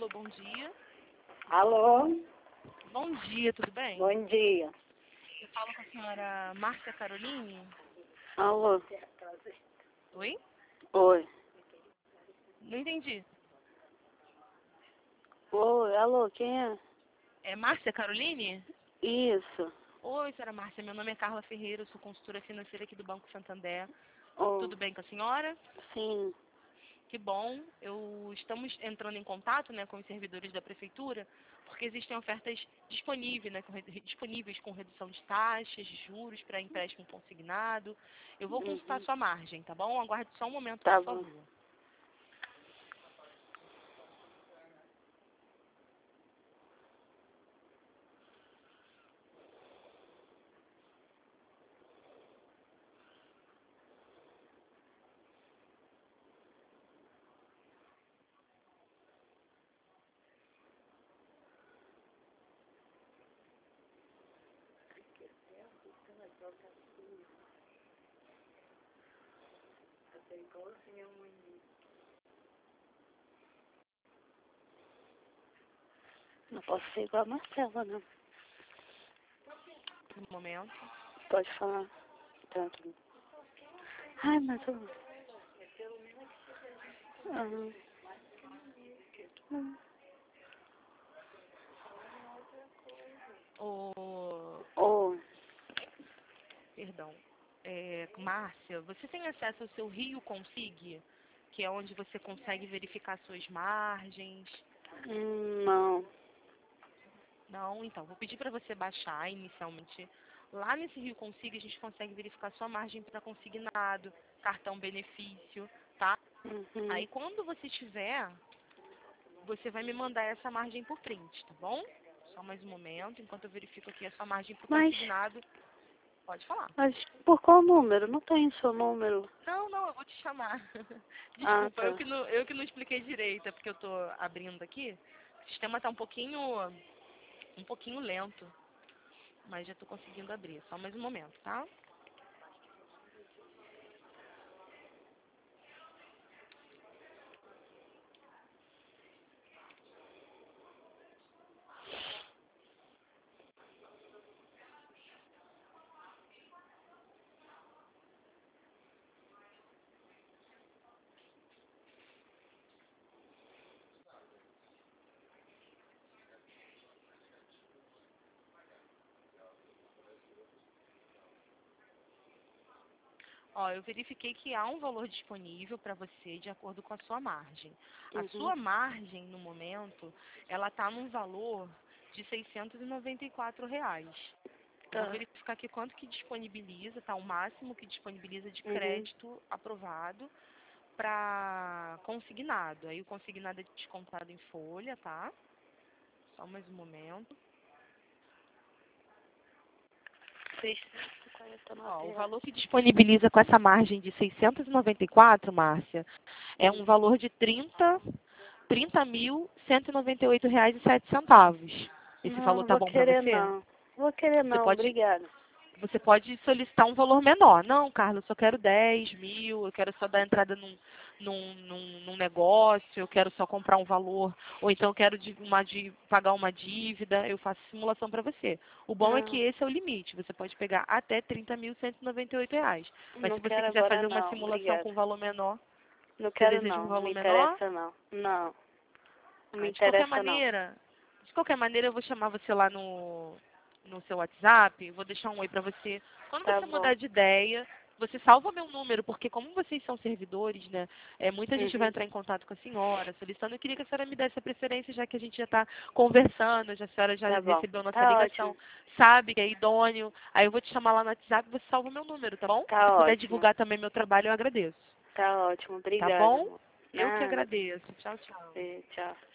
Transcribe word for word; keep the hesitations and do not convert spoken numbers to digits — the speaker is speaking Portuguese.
Alô, bom dia. Alô? Bom dia, tudo bem? Bom dia. Eu falo com a senhora Márcia Caroline. Alô? Oi? Oi. Não entendi. Oi, alô, quem é? É Márcia Caroline? Isso. Oi, senhora Márcia, meu nome é Carla Ferreira, eu sou consultora financeira aqui do Banco Santander. Oh, Tudo bem com a senhora? sim. Que bom. Eu estamos entrando em contato, né, com os servidores da prefeitura, porque existem ofertas disponíveis, né, com, re- disponíveis com redução de taxas, de juros para empréstimo consignado. Eu vou consultar a Uhum. sua margem, tá bom? Aguarde só um momento, Tá por bom. favor. Não posso ser igual a Marcela, não. Um momento. Pode falar. Tanto. Ai, mas eu... Ah, hum. Ô, Oh, perdão. É, Márcia, você tem acesso ao seu Rio Consig, que é onde você consegue verificar suas margens? hum, não. Não? Então, vou pedir para você baixar inicialmente. Lá nesse Rio Consig, a gente consegue verificar sua margem para consignado, cartão benefício, tá? Uhum. Aí, quando você tiver, você vai me mandar essa margem por print, tá bom? Só mais um momento, enquanto eu verifico aqui a sua margem para Mas, consignado. Pode falar. mas por qual número? Não tem seu número. Não, não, eu vou te chamar. Ah, Desculpa, eu tá. que, não, eu que não expliquei direito, é porque eu tô abrindo aqui. O sistema tá um pouquinho, um pouquinho lento, mas já tô conseguindo abrir. Só mais um momento, tá? Ó, eu verifiquei que há um valor disponível para você de acordo com a sua margem. A Uhum. sua margem, no momento, ela está num valor de seiscentos e noventa e quatro reais. Eu vou Tá. verificar aqui quanto que disponibiliza, tá? O máximo que disponibiliza de Uhum. crédito aprovado para consignado. Aí o consignado é descontado em folha, tá? Só mais um momento. seiscentos e quarenta e Ó, nove o reais. valor que disponibiliza com essa margem de seiscentos e noventa e quatro, Márcia, é um Hum. valor de trinta mil cento e noventa e oito reais e sete centavos. Esse Não, valor não tá vou bom para querer você? não. Vou querer Você não, pode, obrigada. você pode solicitar um valor menor. Não, Carla, eu só quero dez mil, eu quero só dar entrada num, num, num, num negócio, eu quero só comprar um valor, ou então eu quero de, uma, de, pagar uma dívida, eu faço simulação para você. O bom é que Não, esse é o limite, você pode pegar até trinta mil cento e noventa e oito reais. Mas não se você quero quiser agora fazer uma não, simulação obrigada. com valor menor, Não você quero deseja um não, não valor me menor? interessa não. Não, não me Ah, de qualquer interessa não. maneira, de qualquer maneira eu vou chamar você lá no, no seu WhatsApp, vou deixar um oi pra você. Quando Tá você bom. mudar de ideia, você salva meu número, porque como vocês são servidores, né, é, muita gente vai Uhum. entrar em contato com a senhora, solicitando, eu queria que a senhora me desse a preferência, já que a gente já está conversando, já a senhora já Tá bom. recebeu a nossa Tá ótimo. ligação, sabe que é idôneo, aí eu vou te chamar lá no WhatsApp, você salva meu número, tá bom? Tá Se puder ótimo. divulgar também meu trabalho, eu agradeço. Tá ótimo, Tá obrigada, bom? amor. Eu que Nada. agradeço. Tchau, tchau. É, tchau.